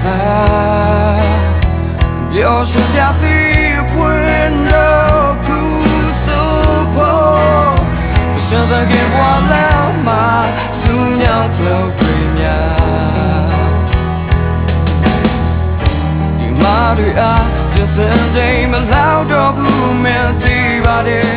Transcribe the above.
表示下次温柔哭诉破，现在给我了吗？素娘头归面，你妈对啊，这身体没老着不面对吧的。